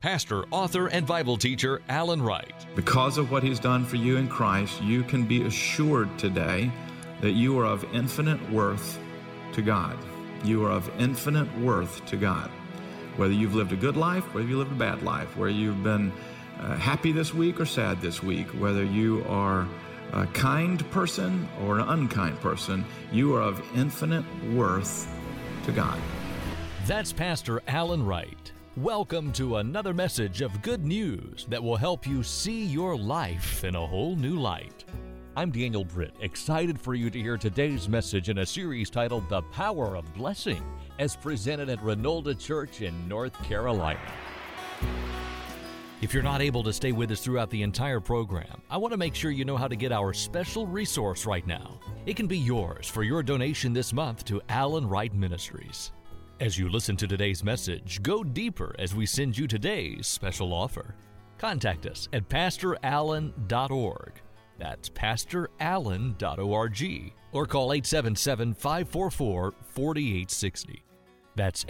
pastor, author, and Bible teacher Alan Wright. Because of what He's done for you in Christ, you can be assured today that you are of infinite worth to God. You are of infinite worth to God. Whether you've lived a good life, whether you lived a bad life, whether you've been happy this week or sad this week, whether you are a kind person or an unkind person, you are of infinite worth to God. That's Pastor Alan Wright. Welcome to another message of good news that will help you see your life in a whole new light. I'm Daniel Britt, excited for you to hear today's message in a series titled The Power of Blessing, as presented at Renolda Church in North Carolina. If you're not able to stay with us throughout the entire program, I want to make sure you know how to get our special resource right now. It can be yours for your donation this month to Alan Wright Ministries. As you listen to today's message, go deeper as we send you today's special offer. Contact us at pastorallen.org. That's pastorallen.org. Or call 877-544-4860. That's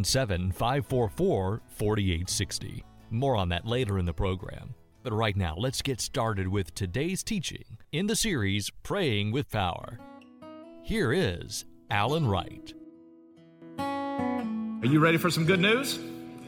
877-544-4860. More on that later in the program. But right now, let's get started with today's teaching in the series, Praying with Power. Here is Alan Wright. Are you ready for some good news?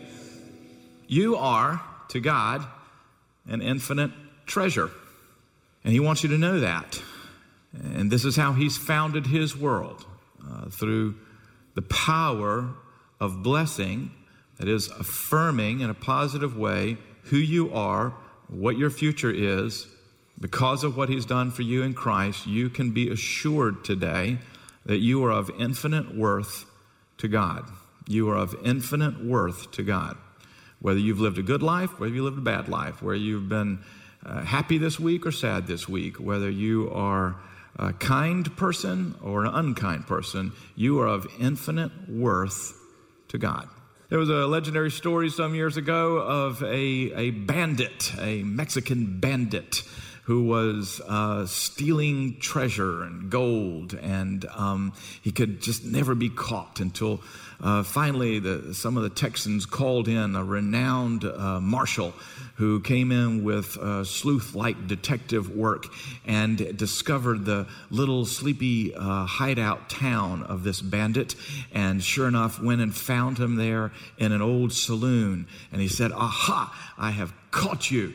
You are, to God, an infinite treasure. And He wants you to know that. And this is how He's founded His world, through the power of blessing, that is, affirming in a positive way who you are, what your future is. Because of what He's done for you in Christ, you can be assured today that you are of infinite worth to God. You are of infinite worth to God. Whether you've lived a good life, whether you lived a bad life, whether you've been happy this week or sad this week, whether you are a kind person or an unkind person, you are of infinite worth to God. There was a legendary story some years ago of a bandit, a Mexican bandit, who was stealing treasure and gold, and he could just never be caught until finally some of the Texans called in a renowned marshal who came in with sleuth-like detective work and discovered the little sleepy hideout town of this bandit, and sure enough went and found him there in an old saloon, and he said, "Aha, I have caught you."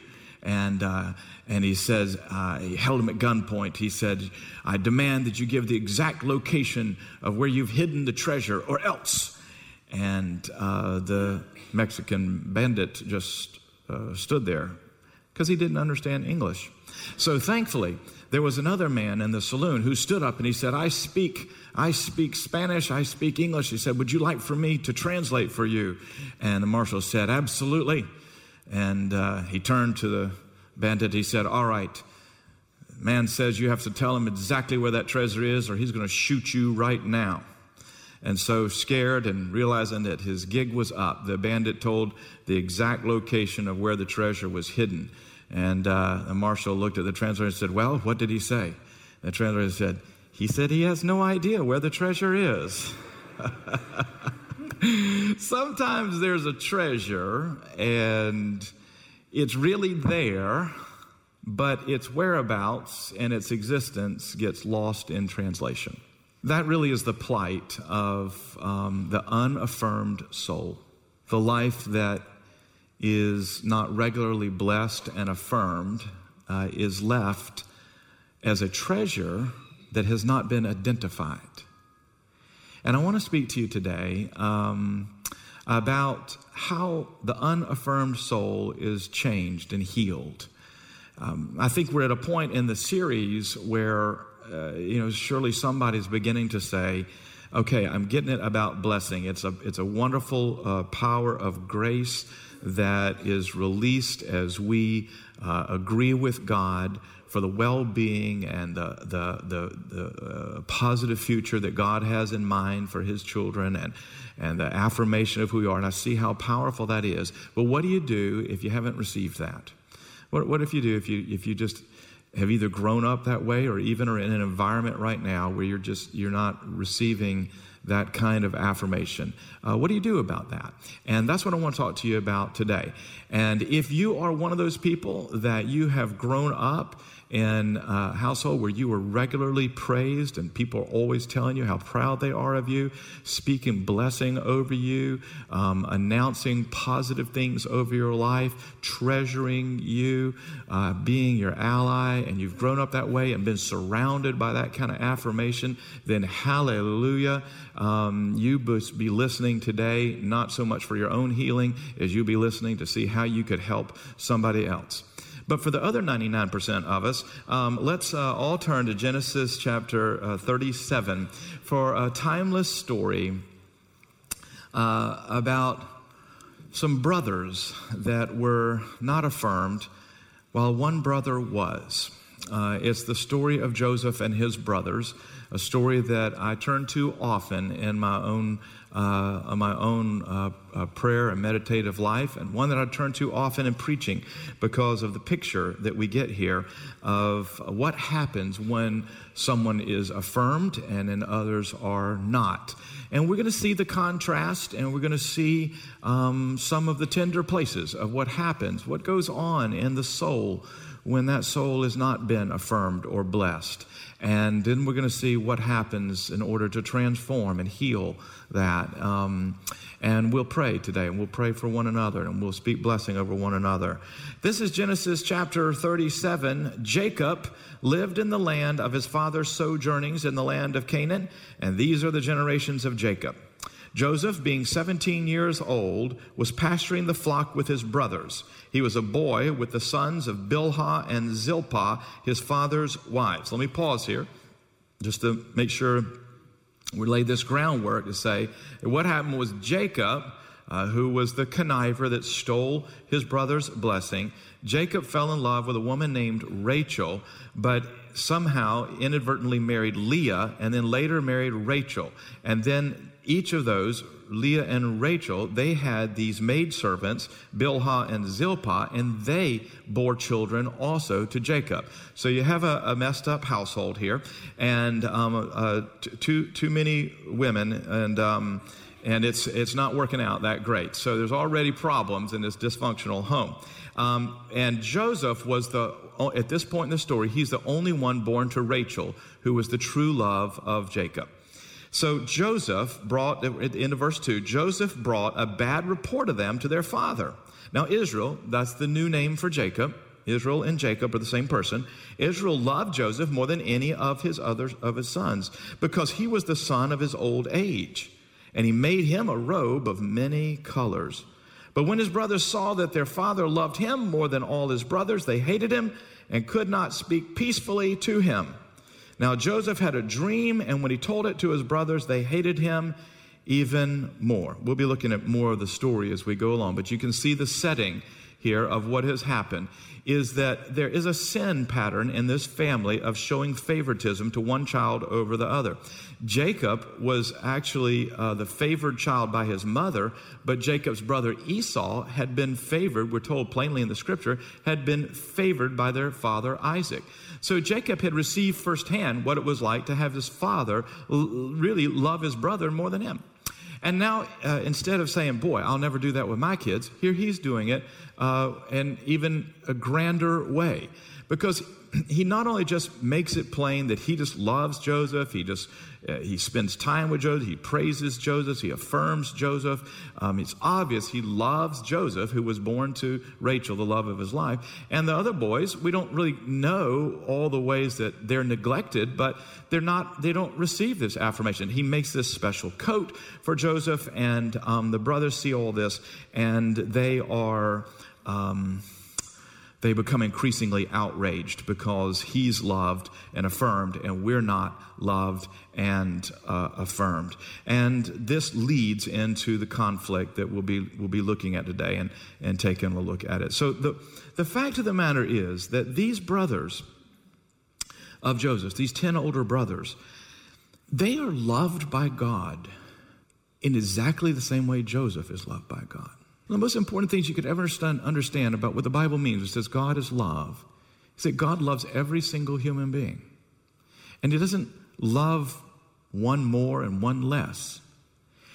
And he says, he held him at gunpoint. He said, "I demand that you give the exact location of where you've hidden the treasure, or else." And the Mexican bandit just stood there because he didn't understand English. So thankfully, there was another man in the saloon who stood up and he said, I speak Spanish, I speak English. He said, "Would you like for me to translate for you?" And the marshal said, "Absolutely." And he turned to the bandit. He said, "All right, the man says you have to tell him exactly where that treasure is or he's going to shoot you right now." And so, scared and realizing that his gig was up, the bandit told the exact location of where the treasure was hidden. And the marshal looked at the translator and said, "Well, what did he say?" The translator said, "He said he has no idea where the treasure is." Sometimes there's a treasure and it's really there, but its whereabouts and its existence gets lost in translation. That really is the plight of the unaffirmed soul. The life that is not regularly blessed and affirmed is left as a treasure that has not been identified. And I want to speak to you today about how the unaffirmed soul is changed and healed. I think we're at a point in the series where, surely somebody's beginning to say, okay, I'm getting it about blessing. It's a wonderful power of grace that is released as we agree with God for the well-being and the positive future that God has in mind for His children, and the affirmation of who we are. And I see how powerful that is. But what do you do if you haven't received that? What if you do if you just have either grown up that way or even are in an environment right now where you're not receiving that kind of affirmation. What do you do about that? And that's what I want to talk to you about today. And if you are one of those people that you have grown up in a household where you were regularly praised and people are always telling you how proud they are of you, speaking blessing over you, announcing positive things over your life, treasuring you, being your ally, and you've grown up that way and been surrounded by that kind of affirmation, then hallelujah. You must be listening today, not so much for your own healing as you be listening to see how you could help somebody else. But for the other 99% of us, let's all turn to Genesis chapter 37 for a timeless story about some brothers that were not affirmed while one brother was. It's the story of Joseph and his brothers, a story that I turn to often in my own prayer and meditative life, and one that I turn to often in preaching because of the picture that we get here of what happens when someone is affirmed and then others are not. And we're going to see the contrast, and we're going to see some of the tender places of what happens, what goes on in the soul when that soul has not been affirmed or blessed. And then we're going to see what happens in order to transform and heal that. And we'll pray today, and we'll pray for one another, and we'll speak blessing over one another. This is Genesis chapter 37. Jacob lived in the land of his father's sojournings in the land of Canaan, and these are the generations of Jacob. Joseph, being 17 years old, was pasturing the flock with his brothers. He was a boy with the sons of Bilhah and Zilpah, his father's wives. Let me pause here just to make sure we lay this groundwork to say what happened was Jacob, who was the conniver that stole his brother's blessing, Jacob fell in love with a woman named Rachel, but somehow inadvertently married Leah and then later married Rachel. And then each of those, Leah and Rachel, they had these maidservants, Bilhah and Zilpah, and they bore children also to Jacob. So you have a messed up household here, and too many women, and it's not working out that great. So there's already problems in this dysfunctional home. And Joseph was at this point in the story, he's the only one born to Rachel, who was the true love of Jacob. So Joseph brought, at the end of verse 2, Joseph brought a bad report of them to their father. Now Israel, that's the new name for Jacob. Israel and Jacob are the same person. Israel loved Joseph more than any of his sons because he was the son of his old age. And he made him a robe of many colors. But when his brothers saw that their father loved him more than all his brothers, they hated him and could not speak peacefully to him. Now Joseph had a dream, and when he told it to his brothers, they hated him even more. We'll be looking at more of the story as we go along, but you can see the setting here of what has happened is that there is a sin pattern in this family of showing favoritism to one child over the other. Jacob was actually the favored child by his mother, but Jacob's brother Esau had been favored, we're told plainly in the scripture, had been favored by their father Isaac. So Jacob had received firsthand what it was like to have his father really love his brother more than him. And now, instead of saying, boy, I'll never do that with my kids, here he's doing it in even a grander way. Because he not only just makes it plain that he just loves Joseph, he spends time with Joseph, he praises Joseph, he affirms Joseph. It's obvious he loves Joseph, who was born to Rachel, the love of his life. And the other boys, we don't really know all the ways that they're neglected, but they don't receive this affirmation. He makes this special coat for Joseph, and the brothers see all this, and they become increasingly outraged because he's loved and affirmed and we're not loved and affirmed. And this leads into the conflict that we'll be looking at today and taking a look at it. So the fact of the matter is that these brothers of Joseph, these 10 older brothers, they are loved by God in exactly the same way Joseph is loved by God. The most important things you could ever understand about what the Bible means, it says God is love, is that God loves every single human being. And he doesn't love one more and one less.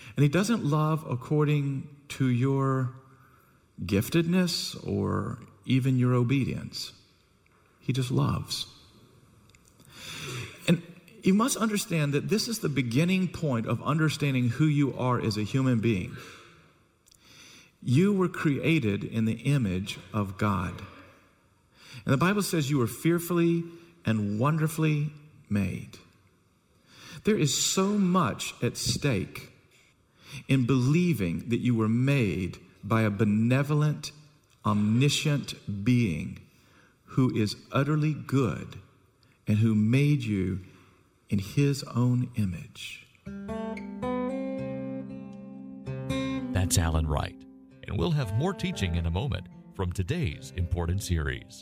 And he doesn't love according to your giftedness or even your obedience. He just loves. And you must understand that this is the beginning point of understanding who you are as a human being. You were created in the image of God. And the Bible says you were fearfully and wonderfully made. There is so much at stake in believing that you were made by a benevolent, omniscient being who is utterly good and who made you in his own image. That's Alan Wright, and we'll have more teaching in a moment from today's important series.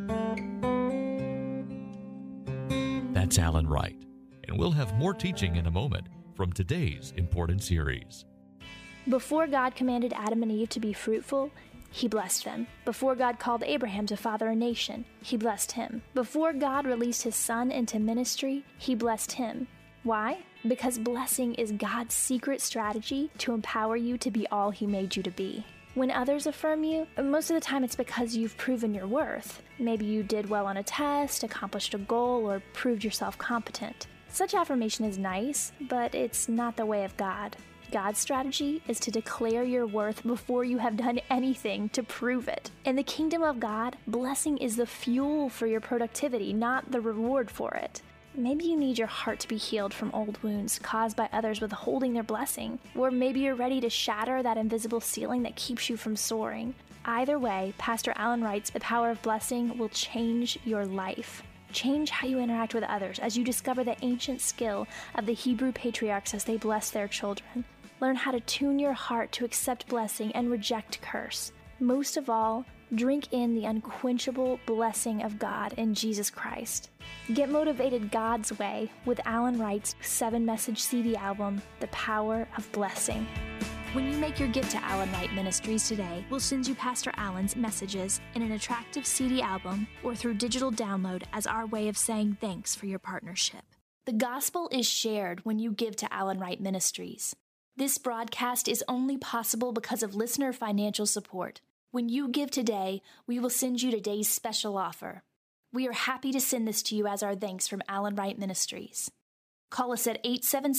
That's Alan Wright, and we'll have more teaching in a moment from today's important series. Before God commanded Adam and Eve to be fruitful, he blessed them. Before God called Abraham to father a nation, he blessed him. Before God released his son into ministry, he blessed him. Why? Because blessing is God's secret strategy to empower you to be all he made you to be. When others affirm you, most of the time it's because you've proven your worth. Maybe you did well on a test, accomplished a goal, or proved yourself competent. Such affirmation is nice, but it's not the way of God. God's strategy is to declare your worth before you have done anything to prove it. In the kingdom of God, blessing is the fuel for your productivity, not the reward for it. Maybe you need your heart to be healed from old wounds caused by others withholding their blessing, or maybe you're ready to shatter that invisible ceiling that keeps you from soaring. Either way, Pastor Alan Wright's The Power of Blessing will change your life. Change how you interact with others as you discover the ancient skill of the Hebrew patriarchs as they bless their children. Learn how to tune your heart to accept blessing and reject curse. Most of all, drink in the unquenchable blessing of God in Jesus Christ. Get motivated God's way with Alan Wright's 7-message CD album, The Power of Blessing. When you make your gift to Alan Wright Ministries today, we'll send you Pastor Alan's messages in an attractive CD album or through digital download as our way of saying thanks for your partnership. The gospel is shared when you give to Alan Wright Ministries. This broadcast is only possible because of listener financial support. When you give today, we will send you today's special offer. We are happy to send this to you as our thanks from Alan Wright Ministries. Call us at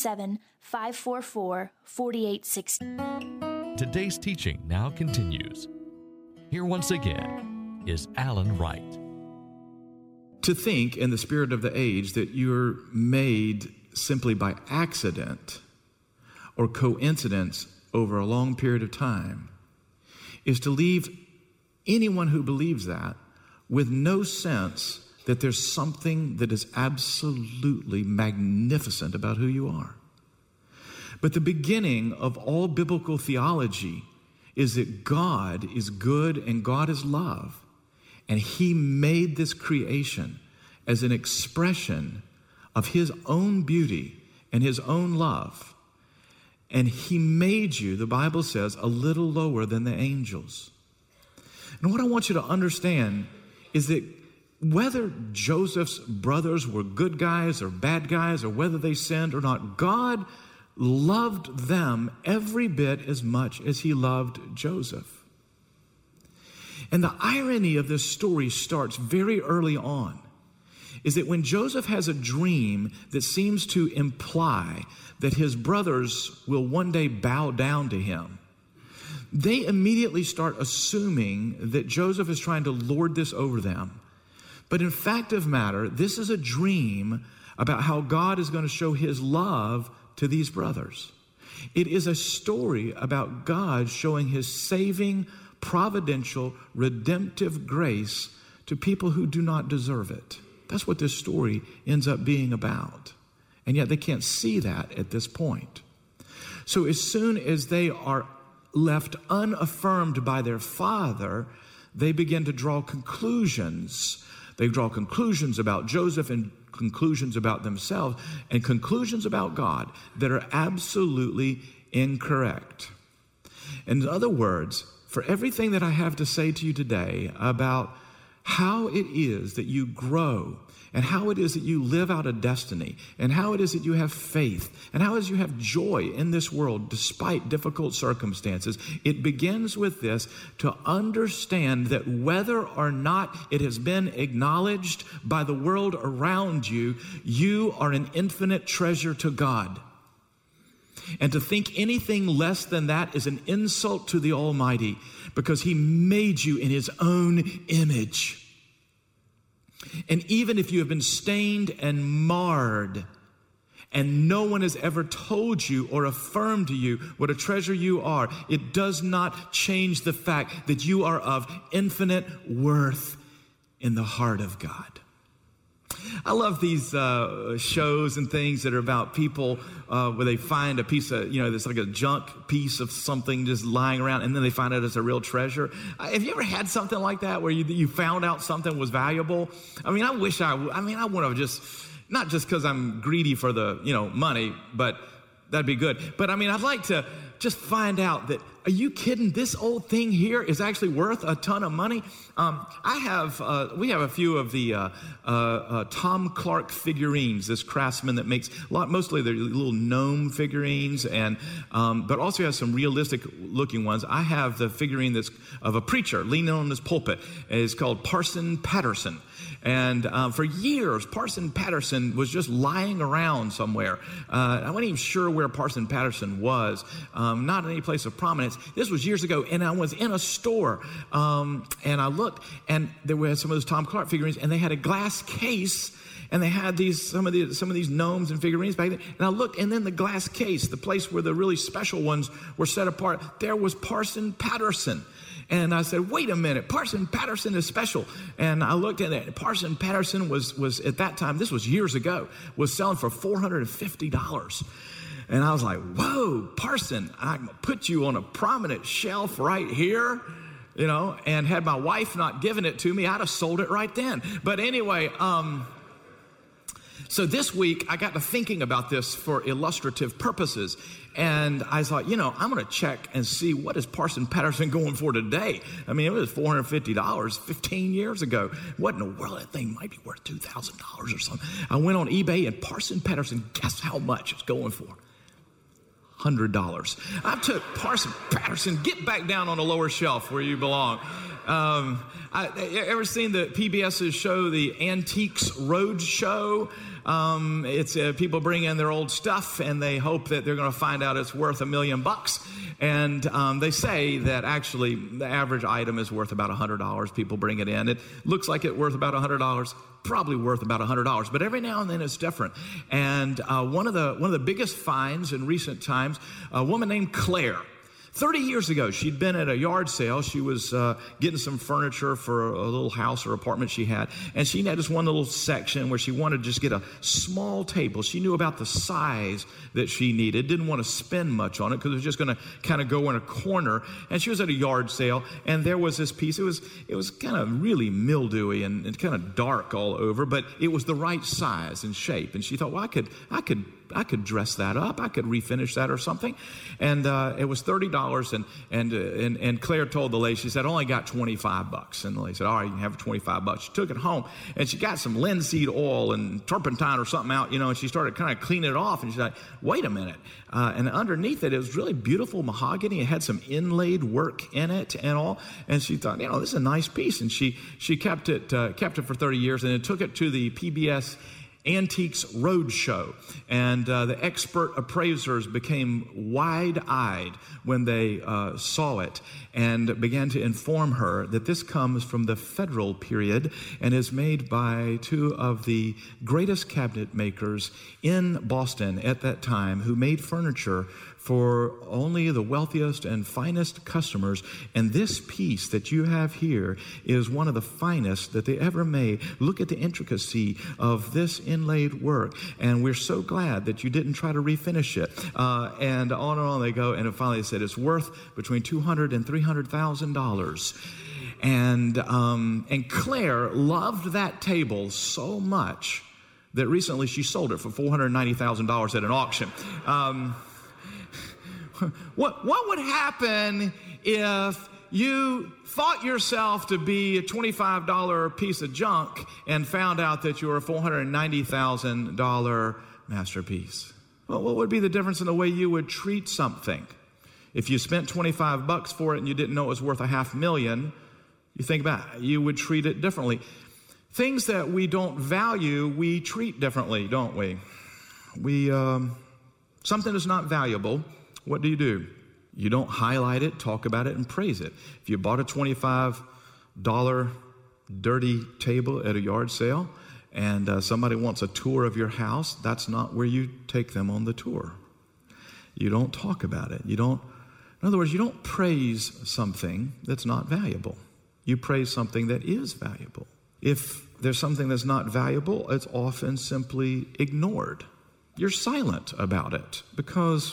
877-544-4860. Today's teaching now continues. Here once again is Alan Wright. To think in the spirit of the age that you're made simply by accident or coincidence over a long period of time is to leave anyone who believes that with no sense that there's something that is absolutely magnificent about who you are. But the beginning of all biblical theology is that God is good and God is love. And he made this creation as an expression of his own beauty and his own love. And he made you, the Bible says, a little lower than the angels. And what I want you to understand is that whether Joseph's brothers were good guys or bad guys or whether they sinned or not, God loved them every bit as much as he loved Joseph. And the irony of this story starts very early on, is that when Joseph has a dream that seems to imply that his brothers will one day bow down to him, they immediately start assuming that Joseph is trying to lord this over them. But in fact of matter, this is a dream about how God is going to show his love to these brothers. It is a story about God showing his saving, providential, redemptive grace to people who do not deserve it. That's what this story ends up being about. And yet they can't see that at this point. So as soon as they are left unaffirmed by their father, they begin to draw conclusions. They draw conclusions about Joseph and conclusions about themselves and conclusions about God that are absolutely incorrect. In other words, for everything that I have to say to you today about how it is that you grow, and how it is that you live out a destiny, and how it is that you have faith, and how it is you have joy in this world despite difficult circumstances. It begins with this, to understand that whether or not it has been acknowledged by the world around you, you are an infinite treasure to God. And to think anything less than that is an insult to the Almighty, because He made you in His own image. And even if you have been stained and marred, and no one has ever told you or affirmed to you what a treasure you are, it does not change the fact that you are of infinite worth in the heart of God. I love these shows and things that are about people where they find a piece of, there's like a junk piece of something just lying around, and then they find out it's a real treasure. Have you ever had something like that where you found out something was valuable? I mean, I want to just, not just because I'm greedy for the, money, but that'd be good. But I mean, I'd like to just find out that, are you kidding? This old thing here is actually worth a ton of money. We have a few of the Tom Clark figurines. This craftsman that makes mostly they're little gnome figurines, and but also has some realistic looking ones. I have the figurine that's of a preacher leaning on his pulpit. It's called Parson Patterson. And for years, Parson Patterson was just lying around somewhere. I wasn't even sure where Parson Patterson was, not in any place of prominence. This was years ago, and I was in a store, and I looked, and there were some of those Tom Clark figurines, and they had a glass case, and they had some of these gnomes and figurines back there. And I looked, and then the glass case, the place where the really special ones were set apart, there was Parson Patterson. And I said, wait a minute, Parson Patterson is special. And I looked at it. Parson Patterson was at that time, this was years ago, was selling for $450. And I was like, whoa, Parson, I'm going to put you on a prominent shelf right here, and had my wife not given it to me, I'd have sold it right then. But anyway, so this week I got to thinking about this for illustrative purposes. And I thought, I'm going to check and see what is Parson Patterson going for today. I mean, it was $450 15 years ago. What in the world? That thing might be worth $2,000 or something. I went on eBay, and Parson Patterson, guess how much it's going for? $100. I took Parson Patterson, get back down on the lower shelf where you belong. Ever seen the PBS's show, the Antiques Road Show? It's people bring in their old stuff, and they hope that they're going to find out it's worth $1 million. And they say that actually the average item is worth about $100. People bring it in. It looks like it's worth about $100. Probably worth about $100, but every now and then it's different. And one of the biggest finds in recent times, a woman named Claire. 30 years ago, she'd been at a yard sale. She was getting some furniture for a little house or apartment she had. And she had this one little section where she wanted to just get a small table. She knew about the size that she needed, didn't want to spend much on it because it was just going to kind of go in a corner. And she was at a yard sale, and there was this piece. It was kind of really mildewy and kind of dark all over, but it was the right size and shape. And she thought, well, I could dress that up. I could refinish that or something. And it was $30. And Claire told the lady, she said, I only got $25. And the lady said, all right, you can have $25. She took it home, and she got some linseed oil and turpentine or something out, and she started kind of cleaning it off. And she's like, wait a minute. And underneath it was really beautiful mahogany. It had some inlaid work in it and all. And she thought, this is a nice piece. And she kept it for 30 years, and then took it to the PBS Antiques Roadshow, and the expert appraisers became wide-eyed when they saw it and began to inform her that this comes from the Federal period and is made by two of the greatest cabinet makers in Boston at that time, who made furniture for only the wealthiest and finest customers. And this piece that you have here is one of the finest that they ever made. Look at the intricacy of this inlaid work. And we're so glad that you didn't try to refinish it. And on they go. And finally they said it's worth between $200,000 and $300,000. And Claire loved that table so much that recently she sold it for $490,000 at an auction. What would happen if you thought yourself to be a $25 piece of junk and found out that you were a $490,000 masterpiece? Well, what would be the difference in the way you would treat something? If you spent $25 for it and you didn't know it was worth $500,000, you think about it, you would treat it differently. Things that we don't value, we treat differently, don't we? Something that's not valuable, what do? You don't highlight it, talk about it, and praise it. If you bought a $25 dirty table at a yard sale and somebody wants a tour of your house, that's not where you take them on the tour. You don't talk about it. In other words, you don't praise something that's not valuable. You praise something that is valuable. If there's something that's not valuable, it's often simply ignored. You're silent about it because,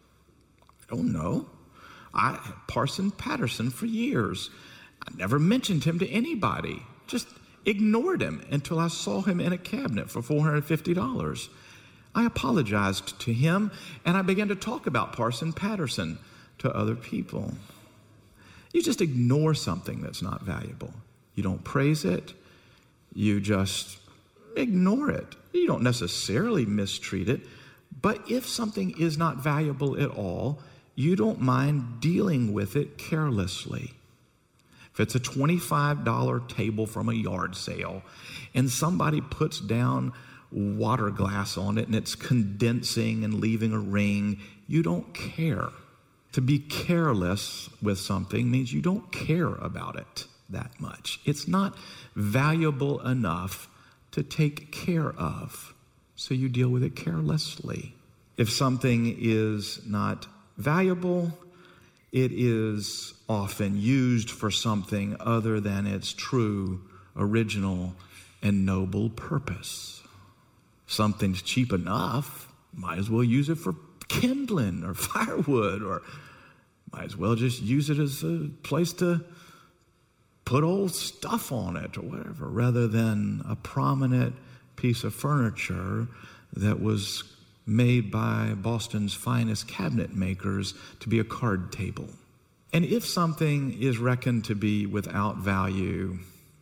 I don't know, I had Parson Patterson for years. I never mentioned him to anybody. Just ignored him until I saw him in a cabinet for $450. I apologized to him, and I began to talk about Parson Patterson to other people. You just ignore something that's not valuable. You don't praise it. You just ignore it. You don't necessarily mistreat it, but if something is not valuable at all, you don't mind dealing with it carelessly. If it's a $25 table from a yard sale and somebody puts down water glass on it and it's condensing and leaving a ring, you don't care. To be careless with something means you don't care about it that much. It's not valuable enough to take care of, so you deal with it carelessly. If something is not valuable, it is often used for something other than its true, original, and noble purpose. Something's cheap enough, might as well use it for kindling or firewood, or might as well just use it as a place to put old stuff on it or whatever, rather than a prominent piece of furniture that was made by Boston's finest cabinet makers to be a card table. And if something is reckoned to be without value,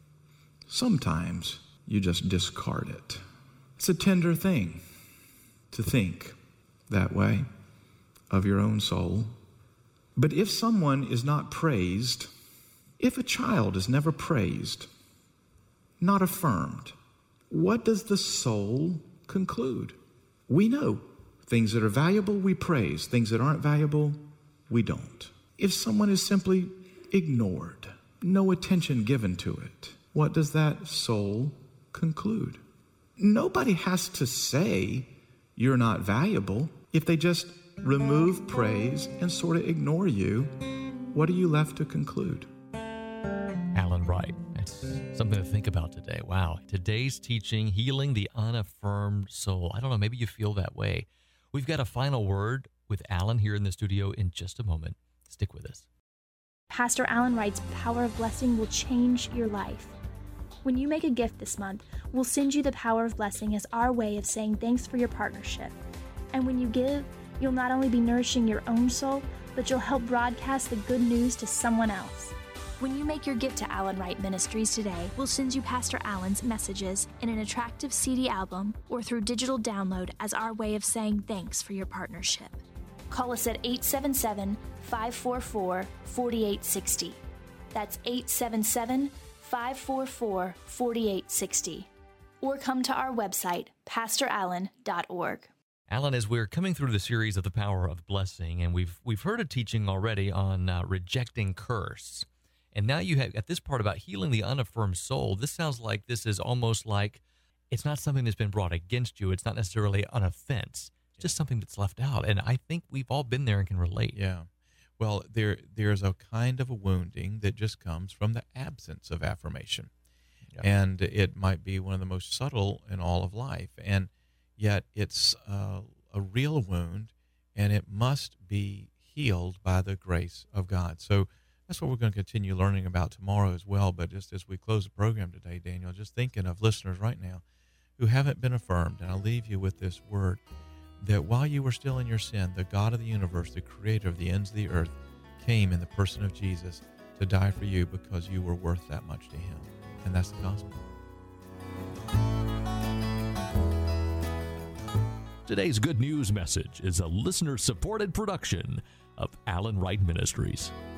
sometimes you just discard it. It's a tender thing to think that way of your own soul. But if someone is not praised, if a child is never praised, not affirmed, what does the soul conclude? We know things that are valuable, we praise. Things that aren't valuable, we don't. If someone is simply ignored, no attention given to it, what does that soul conclude? Nobody has to say you're not valuable. If they just remove praise and sort of ignore you, what are you left to conclude? Alan Wright. That's something to think about today. Wow. Today's teaching, healing the unaffirmed soul. I don't know, maybe you feel that way. We've got a final word with Alan here in the studio in just a moment. Stick with us. Pastor Alan Wright's Power of Blessing will change your life. When you make a gift this month, we'll send you the Power of Blessing as our way of saying thanks for your partnership. And when you give, you'll not only be nourishing your own soul, but you'll help broadcast the good news to someone else. When you make your gift to Alan Wright Ministries today, we'll send you Pastor Alan's messages in an attractive CD album or through digital download as our way of saying thanks for your partnership. Call us at 877-544-4860. That's 877-544-4860. Or come to our website, pastorallen.org. Alan, as we're coming through the series of the Power of Blessing, and we've heard a teaching already on rejecting curse. And now you have, at this part about healing the unaffirmed soul, this sounds like this is almost like it's not something that's been brought against you. It's not necessarily an offense. It's just something that's left out. And I think we've all been there and can relate. Yeah. Well, there's a kind of a wounding that just comes from the absence of affirmation. Yeah. And it might be one of the most subtle in all of life. And yet it's a real wound, and it must be healed by the grace of God. So that's what we're going to continue learning about tomorrow as well. But just as we close the program today, Daniel, just thinking of listeners right now who haven't been affirmed, and I'll leave you with this word, that while you were still in your sin, the God of the universe, the creator of the ends of the earth, came in the person of Jesus to die for you because you were worth that much to him. And that's the gospel. Today's Good News message is a listener-supported production of Alan Wright Ministries.